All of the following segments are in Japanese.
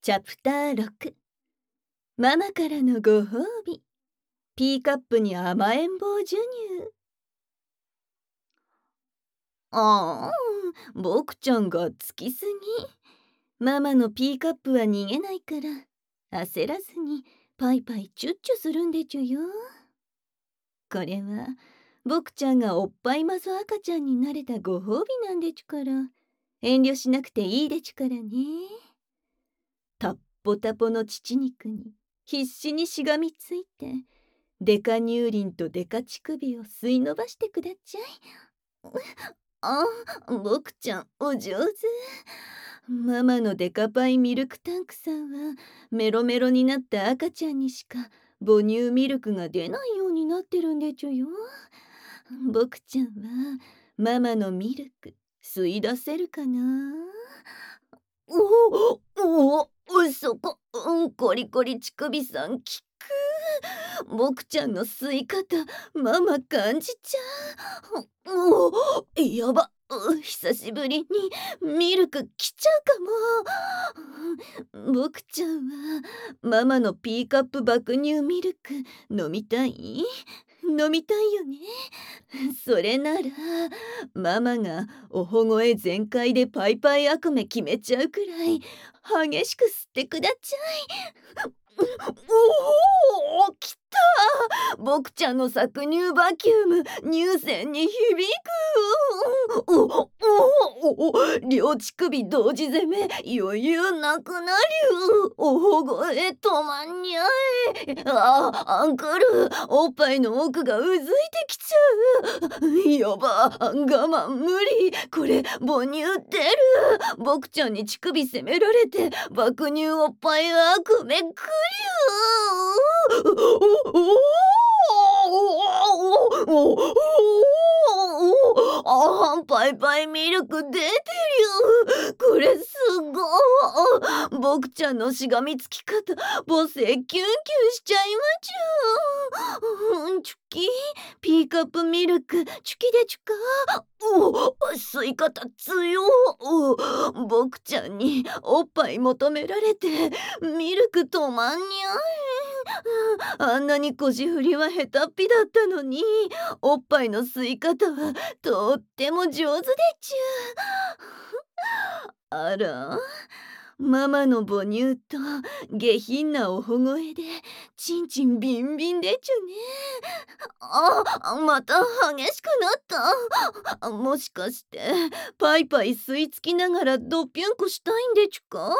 チャプター6、ママからのご褒美。ピーカップに甘えん坊授乳。僕ちゃんがつきすぎ。ママのピーカップは逃げないから焦らずにパイパイチュッチュするんでちゅよ。これは僕ちゃんがおっぱいまぞ赤ちゃんになれたご褒美なんでちゅから遠慮しなくていいでちゅからね。タッポタポの乳肉に必死にしがみついてデカ乳輪とデカ乳首を吸い伸ばしてくだちゃい。僕ちゃんお上手。ママのデカパイミルクタンクさんはメロメロになった赤ちゃんにしか母乳ミルクが出ないようになってるんでちゅよ。僕ちゃんはママのミルク吸い出せるかな。そこ、コリコリ乳首さんきく。僕ちゃんの吸い方ママ感じちゃう。やば、久しぶりにミルク来ちゃうかも。僕ちゃんはママのピーカップ爆乳ミルク飲みたいよね。それならママがおほ声全開でパイパイ悪夢決めちゃうくらい激しく吸ってくだちゃい。来た。僕ちゃんの搾乳バキューム乳腺に響く。両乳首同時攻め余裕なくなりゅ。おほ声止まんにゃい。アンクルおっぱいの奥がうずいてきちゃう。やば、我慢無理。これ母乳出る。僕ちゃんに乳首責められて爆乳おっぱい悪夢くりゅ。パイパイミルク出てるよ。これすごい。僕ちゃんのしがみつき方母性キュンキュンしちゃいまちゅ。チュキピーカップミルクチュキでちゅか。吸い方強。僕ちゃんにおっぱい求められてミルク止まんにゃい。あんなに腰振りは下手っぴだったのにおっぱいの吸い方はとっても上手でちゅ。あら、ママの母乳と下品なおほ声でちんちんビンビンでちゅね。また激しくなった。もしかしてパイパイ吸い付きながらドピュンコしたいんでちゅか。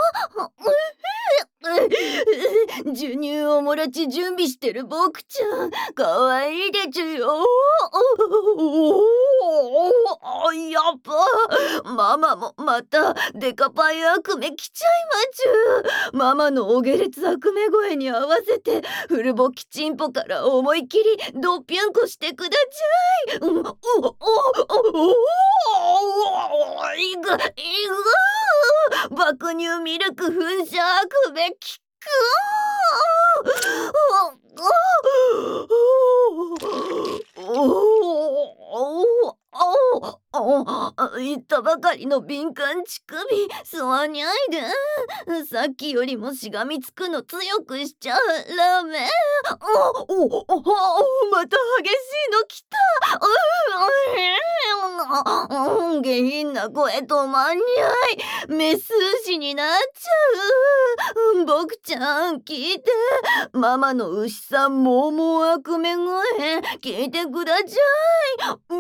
授乳おもらち準備してる僕ちゃんかわいいでちゅよ。やっぱママもまたデカパイ悪夢来ちゃいまちゅ。ママのお下劣悪夢声に合わせてフルボキチンポから思い切りドピュンコしてくだちゃい。爆乳ミルク噴射悪夢きく。言ったばかりの敏感乳首吸わにゃいで。さっきよりもしがみつくの強くしちゃダメ。また激しいのきた。下品な声止まんにゃい。メス牛になっちゃう。僕ちゃん聞いて。ママの牛さんもうもう悪夢声聞いてくだちゃい。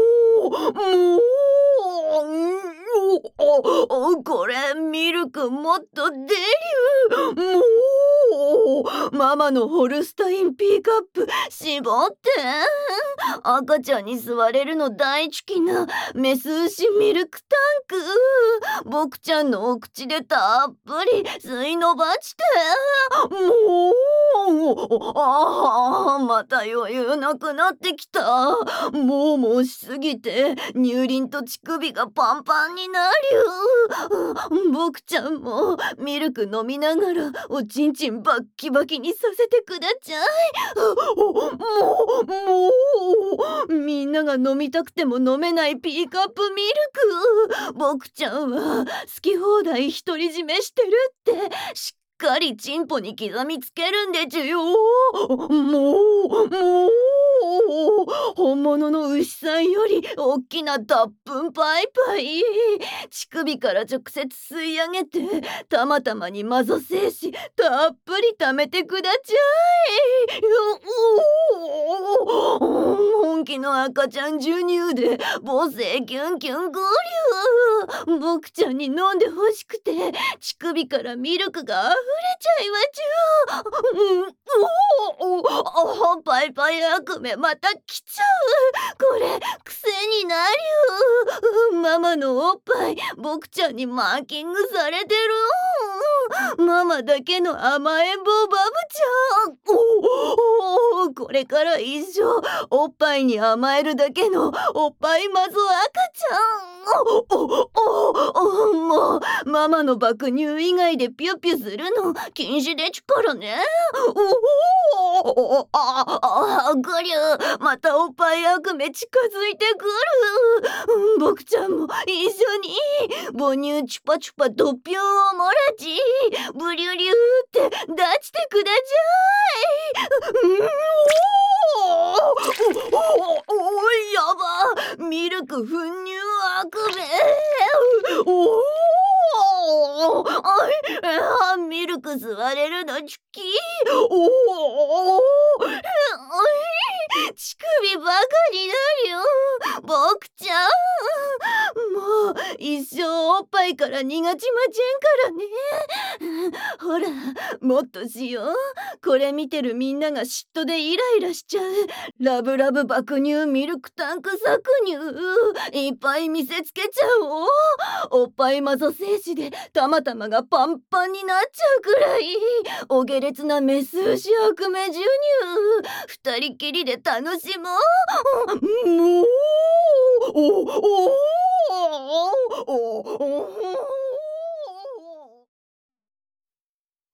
これミルクもっと出る。ママのホルスタインピーカップ絞って。赤ちゃんに吸われるの大好きなメス牛ミルクタンク。僕ちゃんのお口でたっぷり吸い伸ばして。 また余裕なくなってきた。もうしすぎて乳輪と乳首がパンパンになりゅう。僕ちゃんもミルク飲みながらおちんちんバッキバキにさせてくだちゃい。みんなが飲みたくても飲めないピーカップミルク。僕ちゃんは好き放題独り占めしてるってしっかりチンポに刻みつけるんでちゅよ。本物の牛さんよりおっきなたっぷんパイパイ。乳首から直接吸い上げてたまたまにマゾ精子たっぷり貯めてくだちゃい。本気の赤ちゃん授乳で母性キュンキュンゴリュー。僕ちゃんに飲んでほしくて乳首からミルクが溢れちゃいまちゅ。パイパイ悪夢また来ちゃう。これ癖になりゅう。ママのおっぱい僕ちゃんにマーキングされてる。ママだけの甘えん坊バブちゃん。これから一生おっぱいに甘えるだけのおっぱいマゾ赤ちゃん。もうママの爆乳以外でピュピュするの禁止でちゅからね。グリューまたおっぱい悪夢近づいてくる。僕ちゃんも一緒に母乳チュパチュパドッピョンをもらちブリュリューって出してくだちゃい。やばミルク粉乳悪夢。ミルク吸われるのチュキ。乳首バカになるよ僕ちゃん。もう一生おっぱいから逃がちまちぇんからね。ほらもっとしよう。これ見てるみんなが嫉妬でイライラしちゃうラブラブ爆乳ミルクタンク搾乳いっぱい見せつけちゃおう。おっぱいマゾ精子でたまたまがパンパンになっちゃうくらいお下劣なメス牛悪夢授乳二人きりで楽しもう。もう